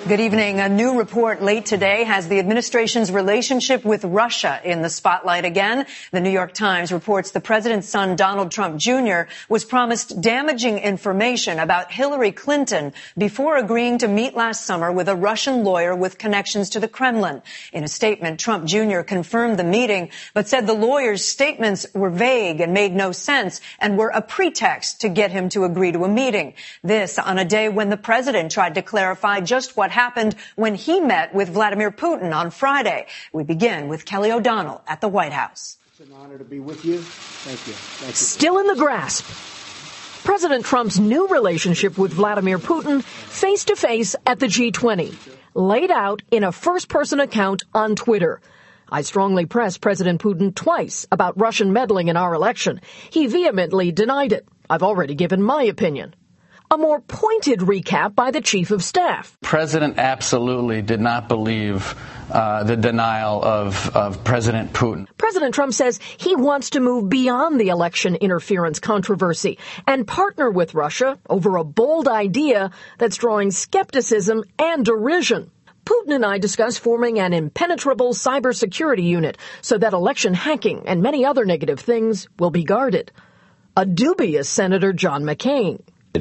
Good evening. A new report late today has the administration's relationship with Russia in the spotlight again. The New York Times reports the president's son, Donald Trump Jr., was promised damaging information about Hillary Clinton before agreeing to meet last summer with a Russian lawyer with connections to the Kremlin. In a statement, Trump Jr. confirmed the meeting, but said the lawyer's statements were vague and made no sense and were a pretext to get him to agree to a meeting. This on a day when the president tried to clarify just what happened when he met with Vladimir Putin on Friday. We begin with Kelly O'Donnell at the White House. It's an honor to be with you. Thank you. Thank you. Still in the grasp. President Trump's new relationship with Vladimir Putin face-to-face at the G20, laid out in a first-person account on Twitter. I strongly pressed President Putin twice about Russian meddling in our election. He vehemently denied it. I've already given my opinion. A more pointed recap by the chief of staff. President absolutely did not believe the denial of President Putin. President Trump says he wants to move beyond the election interference controversy and partner with Russia over a bold idea that's drawing skepticism and derision. Putin and I discussed forming an impenetrable cybersecurity unit so that election hacking and many other negative things will be guarded. A dubious Senator John McCain.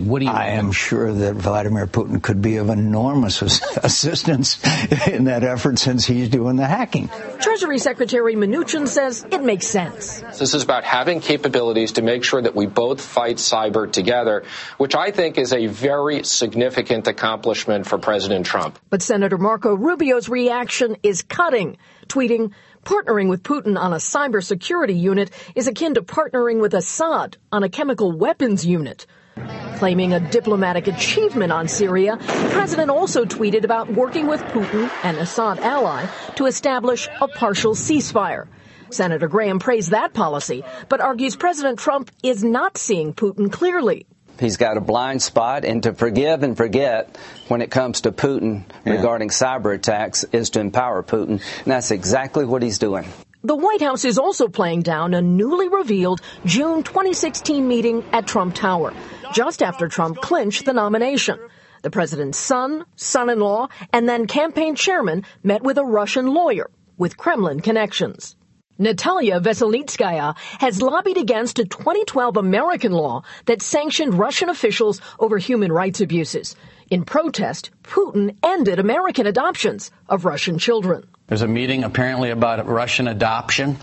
I am sure that Vladimir Putin could be of enormous assistance in that effort since he's doing the hacking. Treasury Secretary Mnuchin says it makes sense. This is about having capabilities to make sure that we both fight cyber together, which I think is a very significant accomplishment for President Trump. But Senator Marco Rubio's reaction is cutting, tweeting, "Partnering with Putin on a cybersecurity unit is akin to partnering with Assad on a chemical weapons unit." Claiming a diplomatic achievement on Syria, the president also tweeted about working with Putin, an Assad ally, to establish a partial ceasefire. Senator Graham praised that policy, but argues President Trump is not seeing Putin clearly. He's got a blind spot, and to forgive and forget when it comes to Putin regarding cyber attacks is to empower Putin, and that's exactly what he's doing. The White House is also playing down a newly revealed June 2016 meeting at Trump Tower, just after Trump clinched the nomination. The president's son, son-in-law, and then campaign chairman met with a Russian lawyer with Kremlin connections. Natalia Veselnitskaya has lobbied against a 2012 American law that sanctioned Russian officials over human rights abuses. In protest, Putin ended American adoptions of Russian children. There's a meeting apparently about Russian adoption,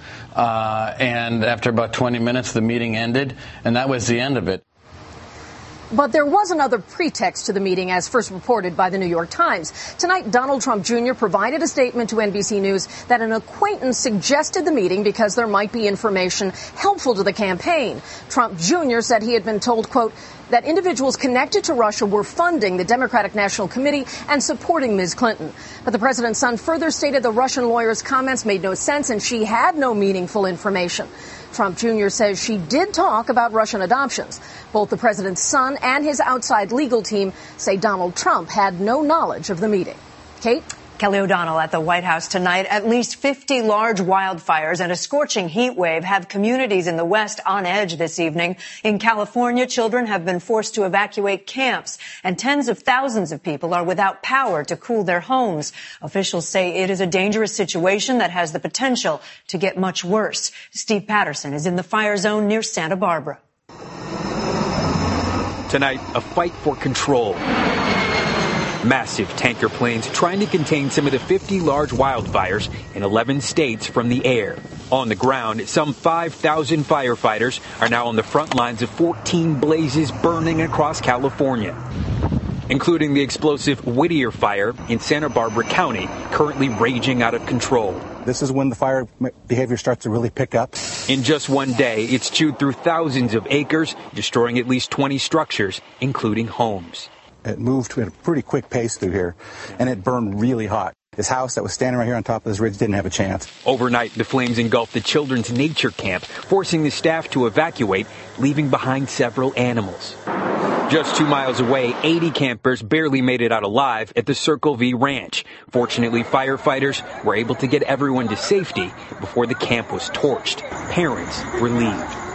and after about 20 minutes, the meeting ended, and that was the end of it. But there was another pretext to the meeting, as first reported by the New York Times. Tonight, Donald Trump Jr. provided a statement to NBC News that an acquaintance suggested the meeting because there might be information helpful to the campaign. Trump Jr. said he had been told, quote, that individuals connected to Russia were funding the Democratic National Committee and supporting Ms. Clinton. But the president's son further stated the Russian lawyer's comments made no sense and she had no meaningful information. Trump Jr. says she did talk about Russian adoptions. Both the president's son and his outside legal team say Donald Trump had no knowledge of the meeting. Kate? Kelly O'Donnell at the White House tonight. At least 50 large wildfires and a scorching heat wave have communities in the West on edge this evening. In California, children have been forced to evacuate camps, and tens of thousands of people are without power to cool their homes. Officials say it is a dangerous situation that has the potential to get much worse. Steve Patterson is in the fire zone near Santa Barbara. Tonight, a fight for control. Massive tanker planes trying to contain some of the 50 large wildfires in 11 states from the air. On the ground, some 5,000 firefighters are now on the front lines of 14 blazes burning across California, including the explosive Whittier fire in Santa Barbara County, currently raging out of control. This is when the fire behavior starts to really pick up. In just one day, it's chewed through thousands of acres, destroying at least 20 structures, including homes. It moved at a pretty quick pace through here, and it burned really hot. This house that was standing right here on top of this ridge didn't have a chance. Overnight, the flames engulfed the children's nature camp, forcing the staff to evacuate, leaving behind several animals. Just 2 miles away, 80 campers barely made it out alive at the Circle V Ranch. Fortunately, firefighters were able to get everyone to safety before the camp was torched. Parents relieved.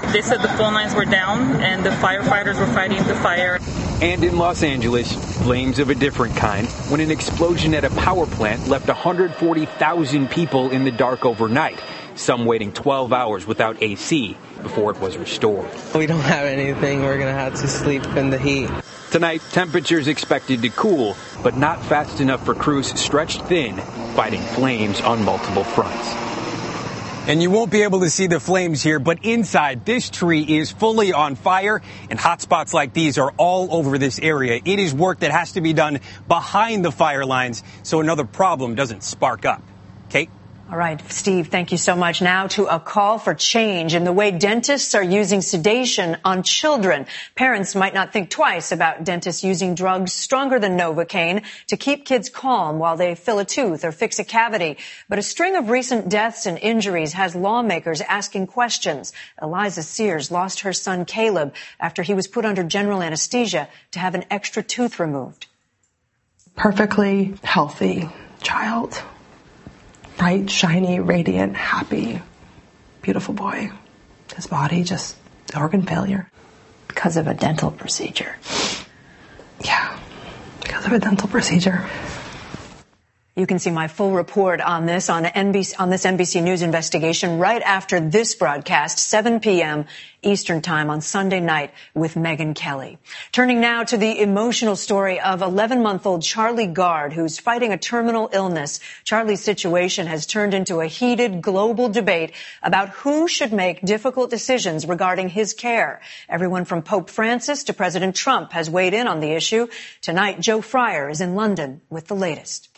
They said the phone lines were down and the firefighters were fighting the fire. And in Los Angeles, flames of a different kind when an explosion at a power plant left 140,000 people in the dark overnight, some waiting 12 hours without AC before it was restored. We don't have anything. We're going to have to sleep in the heat. Tonight, temperatures expected to cool, but not fast enough for crews stretched thin, fighting flames on multiple fronts. And you won't be able to see the flames here, but inside, this tree is fully on fire, and hot spots like these are all over this area. It is work that has to be done behind the fire lines so another problem doesn't spark up. Kate? All right, Steve, thank you so much. Now to a call for change in the way dentists are using sedation on children. Parents might not think twice about dentists using drugs stronger than Novocaine to keep kids calm while they fill a tooth or fix a cavity. But a string of recent deaths and injuries has lawmakers asking questions. Eliza Sears lost her son Caleb after he was put under general anesthesia to have an extra tooth removed. Perfectly healthy child. Bright, shiny, radiant, happy, beautiful boy. His body just organ failure. Because of a dental procedure. Yeah, because of a dental procedure. You can see my full report on this on this NBC News investigation right after this broadcast, 7 p.m. Eastern Time on Sunday night with Megyn Kelly. Turning now to the emotional story of 11-month-old Charlie Gard, who's fighting a terminal illness. Charlie's situation has turned into a heated global debate about who should make difficult decisions regarding his care. Everyone from Pope Francis to President Trump has weighed in on the issue. Tonight, Joe Fryer is in London with the latest.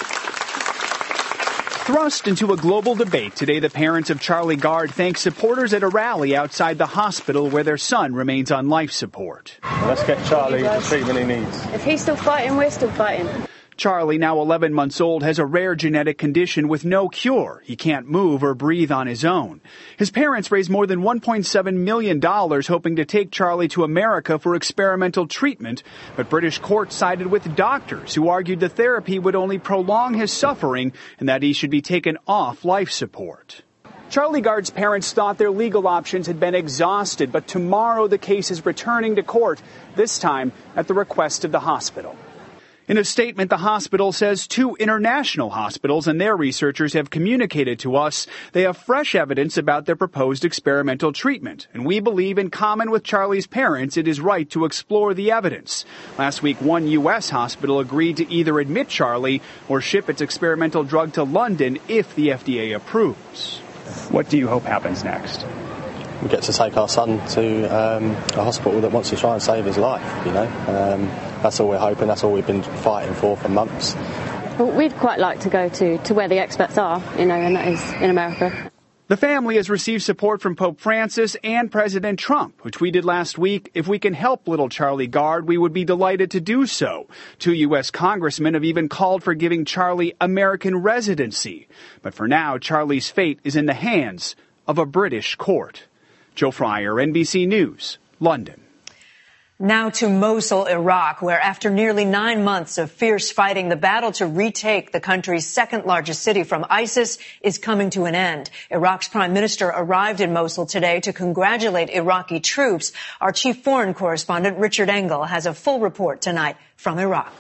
Thrust into a global debate today, the parents of Charlie Gard thank supporters at a rally outside the hospital where their son remains on life support. Let's get Charlie the treatment he needs. If he's still fighting, we're still fighting. Charlie, now 11 months old, has a rare genetic condition with no cure. He can't move or breathe on his own. His parents raised more than $1.7 million hoping to take Charlie to America for experimental treatment, but British courts sided with doctors who argued the therapy would only prolong his suffering and that he should be taken off life support. Charlie Gard's parents thought their legal options had been exhausted, but tomorrow the case is returning to court, this time at the request of the hospital. In a statement, the hospital says 2 international hospitals and their researchers have communicated to us they have fresh evidence about their proposed experimental treatment, and we believe in common with Charlie's parents it is right to explore the evidence. Last week, one U.S. hospital agreed to either admit Charlie or ship its experimental drug to London if the FDA approves. What do you hope happens next? We get to take our son to a hospital that wants to try and save his life, you know. That's all we're hoping, that's all we've been fighting for months. Well, we'd quite like to go to where the experts are, you know, and that is in America. The family has received support from Pope Francis and President Trump, who tweeted last week, "If we can help little Charlie Gard, we would be delighted to do so." 2 U.S. congressmen have even called for giving Charlie American residency. But for now, Charlie's fate is in the hands of a British court. Joe Fryer, NBC News, London. Now to Mosul, Iraq, where after nearly 9 months of fierce fighting, the battle to retake the country's second largest city from ISIS is coming to an end. Iraq's prime minister arrived in Mosul today to congratulate Iraqi troops. Our chief foreign correspondent, Richard Engel, has a full report tonight from Iraq.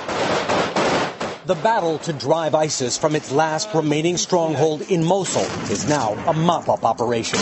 The battle to drive ISIS from its last remaining stronghold in Mosul is now a mop-up operation.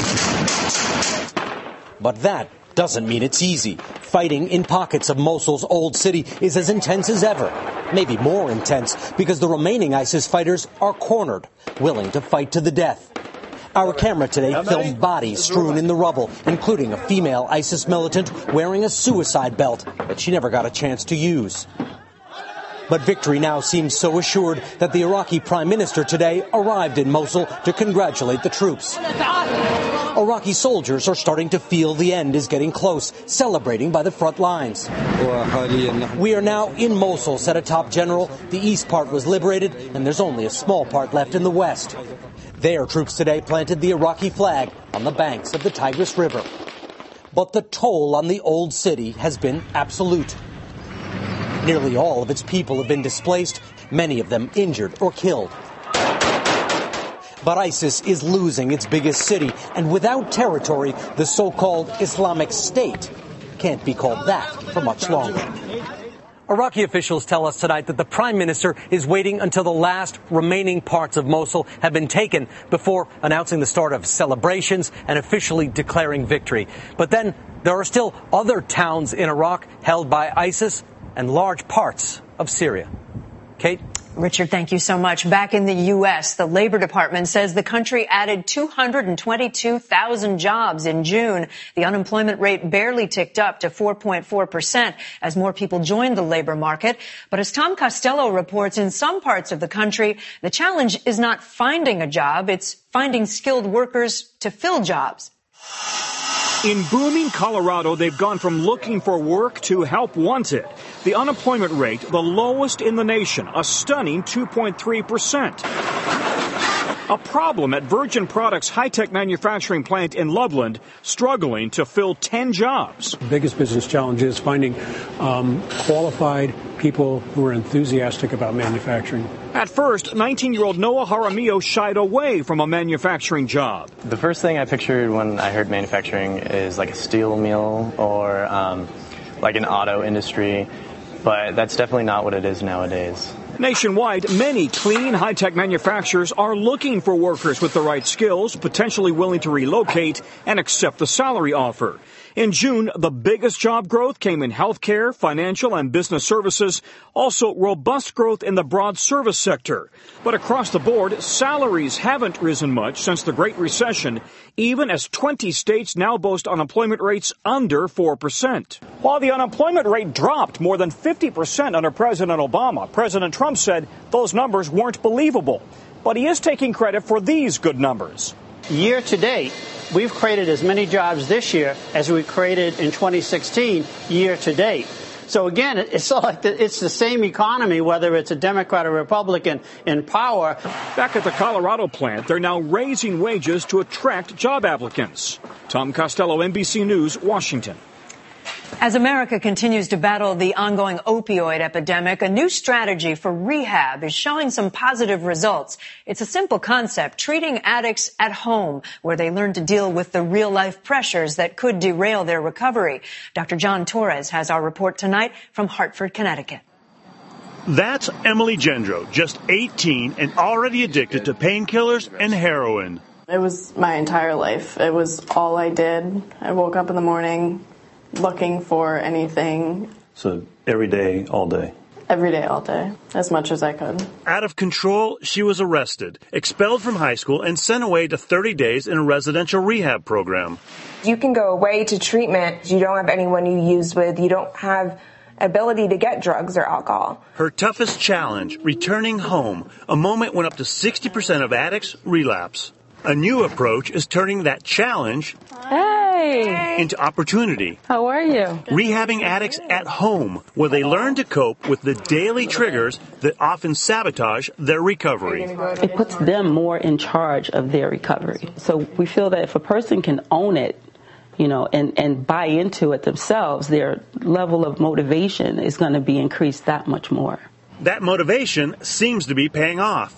But that doesn't mean it's easy. Fighting in pockets of Mosul's old city is as intense as ever. Maybe more intense because the remaining ISIS fighters are cornered, willing to fight to the death. Our camera today filmed bodies strewn in the rubble, including a female ISIS militant wearing a suicide belt that she never got a chance to use. But victory now seems so assured that the Iraqi prime minister today arrived in Mosul to congratulate the troops. Iraqi soldiers are starting to feel the end is getting close, celebrating by the front lines. We are now in Mosul, said a top general. The east part was liberated, and there's only a small part left in the west. Their troops today planted the Iraqi flag on the banks of the Tigris River. But the toll on the old city has been absolute. Nearly all of its people have been displaced, many of them injured or killed. But ISIS is losing its biggest city, and without territory, the so-called Islamic State can't be called that for much longer. Iraqi officials tell us tonight that the prime minister is waiting until the last remaining parts of Mosul have been taken before announcing the start of celebrations and officially declaring victory. But then there are still other towns in Iraq held by ISIS and large parts of Syria. Kate? Richard, thank you so much. Back in the U.S., the Labor Department says the country added 222,000 jobs in June. The unemployment rate barely ticked up to 4.4% as more people joined the labor market. But as Tom Costello reports, in some parts of the country, the challenge is not finding a job, it's finding skilled workers to fill jobs. In booming Colorado, they've gone from looking for work to help wanted. The unemployment rate, the lowest in the nation, a stunning 2.3%. A problem at Virgin Products' high-tech manufacturing plant in Loveland, struggling to fill 10 jobs. The biggest business challenge is finding qualified people who are enthusiastic about manufacturing. At first, 19-year-old Noah Jaramillo shied away from a manufacturing job. The first thing I pictured when I heard manufacturing is like a steel mill or like an auto industry, but that's definitely not what it is nowadays. Nationwide, many clean, high-tech manufacturers are looking for workers with the right skills, potentially willing to relocate and accept the salary offer. In June, the biggest job growth came in healthcare, financial, and business services. Also, robust growth in the broad service sector. But across the board, salaries haven't risen much since the Great Recession, even as 20 states now boast unemployment rates under 4%. While the unemployment rate dropped more than 50% under President Obama, President Trump said those numbers weren't believable. But he is taking credit for these good numbers. Year to date, we've created as many jobs this year as we created in 2016 year to date. So again, it's like it's the same economy, whether it's a Democrat or Republican in power. Back at the Colorado plant, they're now raising wages to attract job applicants. Tom Costello, NBC News, Washington. As America continues to battle the ongoing opioid epidemic, a new strategy for rehab is showing some positive results. It's a simple concept, treating addicts at home, where they learn to deal with the real-life pressures that could derail their recovery. Dr. John Torres has our report tonight from Hartford, Connecticut. That's Emily Gendro, just 18 and already addicted to painkillers and heroin. It was my entire life. It was all I did. I woke up in the morning looking for anything. So every day, all day? Every day, all day, as much as I could. Out of control, she was arrested, expelled from high school, and sent away to 30 days in a residential rehab program. You can go away to treatment. You don't have anyone you use with. You don't have ability to get drugs or alcohol. Her toughest challenge, returning home, a moment when up to 60% of addicts relapse. A new approach is turning that challenge into opportunity. How are you? Rehabbing addicts at home, where they learn to cope with the daily triggers that often sabotage their recovery. It puts them more in charge of their recovery. So we feel that if a person can own it, and buy into it themselves, their level of motivation is going to be increased that much more. That motivation seems to be paying off.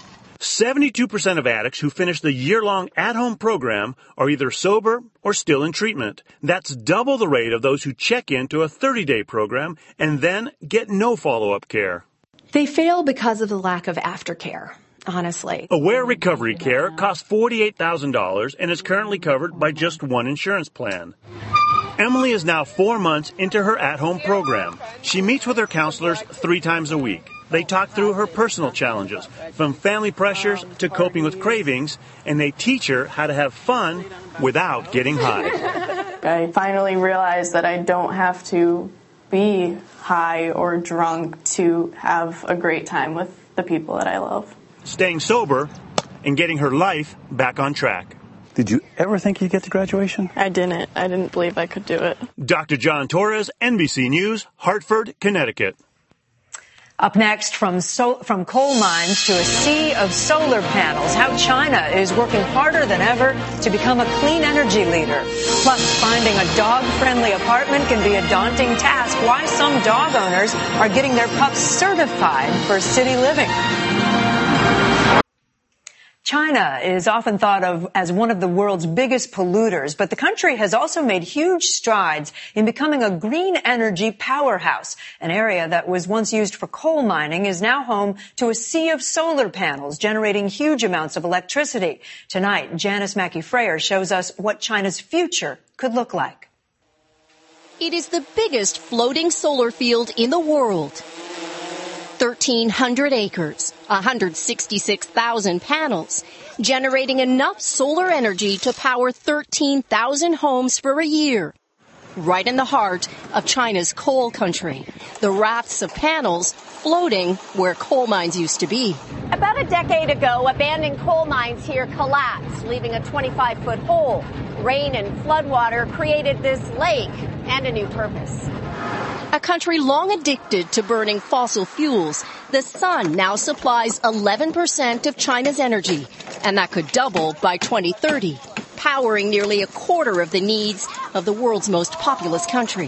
72% of addicts who finish the year-long at-home program are either sober or still in treatment. That's double the rate of those who check into a 30-day program and then get no follow-up care. They fail because of the lack of aftercare, honestly. Aware Recovery Care costs $48,000 and is currently covered by just one insurance plan. Emily is now 4 months into her at-home program. She meets with her counselors 3 times a week. They talk through her personal challenges, from family pressures to coping with cravings, and they teach her how to have fun without getting high. I finally realized that I don't have to be high or drunk to have a great time with the people that I love. Staying sober and getting her life back on track. Did you ever think you'd get to graduation? I didn't. I didn't believe I could do it. Dr. John Torres, NBC News, Hartford, Connecticut. Up next, from coal mines to a sea of solar panels, how China is working harder than ever to become a clean energy leader. Plus, finding a dog-friendly apartment can be a daunting task. Why some dog owners are getting their pups certified for city living. China is often thought of as one of the world's biggest polluters, but the country has also made huge strides in becoming a green energy powerhouse. An area that was once used for coal mining is now home to a sea of solar panels, generating huge amounts of electricity. Tonight, Janice Mackey-Frayer shows us what China's future could look like. It is the biggest floating solar field in the world. 1,300 acres, 166,000 panels, generating enough solar energy to power 13,000 homes for a year. Right in the heart of China's coal country, the rafts of panels floating where coal mines used to be. About a decade ago, abandoned coal mines here collapsed, leaving a 25-foot hole. Rain and floodwater created this lake and a new purpose. A country long addicted to burning fossil fuels, the sun now supplies 11% of China's energy, and that could double by 2030, powering nearly a quarter of the needs of the world's most populous country.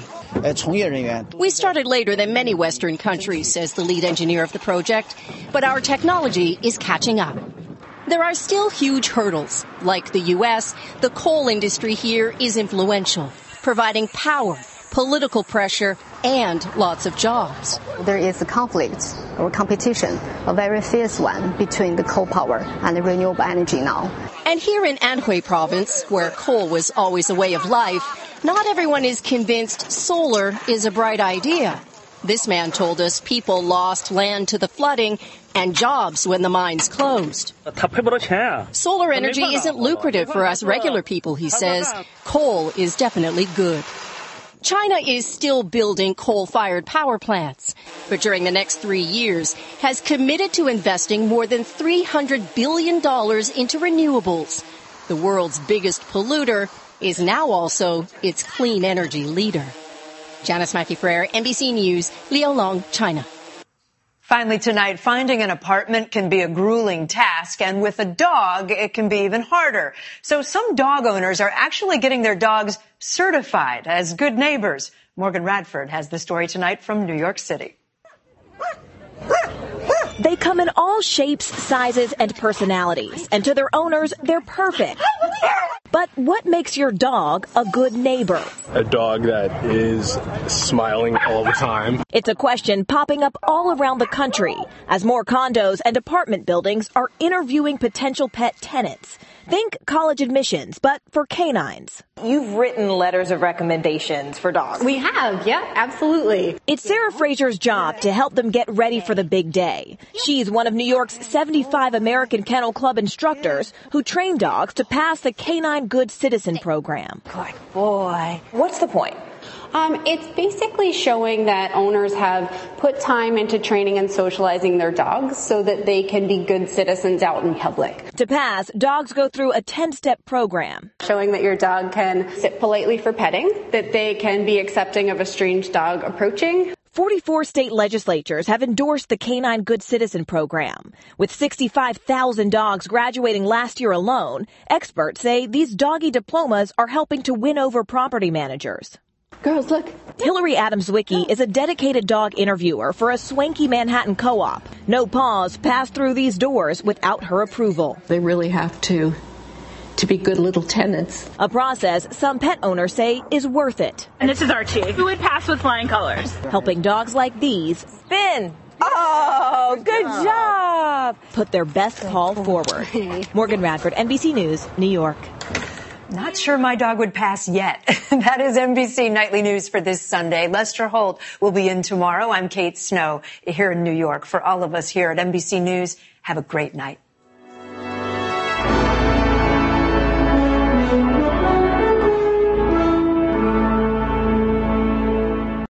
We started later than many Western countries, says the lead engineer of the project, but our technology is catching up. There are still huge hurdles. Like the U.S., the coal industry here is influential, providing power, political pressure, and lots of jobs. There is a conflict or competition, a very fierce one, between the coal power and the renewable energy now. And here in Anhui province, where coal was always a way of life, not everyone is convinced solar is a bright idea. This man told us people lost land to the flooding and jobs when the mines closed. Solar energy isn't lucrative for us regular people, he says. Coal is definitely good. China is still building coal-fired power plants, but during the next 3 years has committed to investing more than $300 billion into renewables. The world's biggest polluter is now also its clean energy leader. Janice Mackey-Frayer, NBC News, Liaolong, China. Finally tonight, finding an apartment can be a grueling task, and with a dog, it can be even harder. So some dog owners are actually getting their dogs certified as good neighbors. Morgan Radford has the story tonight from New York City. They come in all shapes, sizes, and personalities, and to their owners, they're perfect. But what makes your dog a good neighbor? A dog that is smiling all the time. It's a question popping up all around the country as more condos and apartment buildings are interviewing potential pet tenants. Think college admissions, but for canines. You've written letters of recommendations for dogs. We have, yeah, absolutely. It's Sarah Frazier's job to help them get ready for the big day. She's one of New York's 75 American Kennel Club instructors who train dogs to pass the Canine Good Citizen program. Good boy. What's the point? It's basically showing that owners have put time into training and socializing their dogs so that they can be good citizens out in public. To pass, dogs go through a 10-step program. Showing that your dog can sit politely for petting, that they can be accepting of a strange dog approaching. 44 state legislatures have endorsed the Canine Good Citizen program. With 65,000 dogs graduating last year alone, experts say these doggy diplomas are helping to win over property managers. Girls, look. Hillary Adams-Wicki is a dedicated dog interviewer for a swanky Manhattan co-op. No paws pass through these doors without her approval. They really have to be good little tenants. A process some pet owners say is worth it. And this is Archie, who would pass with flying colors. Helping dogs like these Finn. Oh, good job. Put their best paw forward. Morgan Radford, NBC News, New York. Not sure my dog would pass yet. That is NBC Nightly News for this Sunday. Lester Holt will be in tomorrow. I'm Kate Snow here in New York. For all of us here at NBC News, have a great night.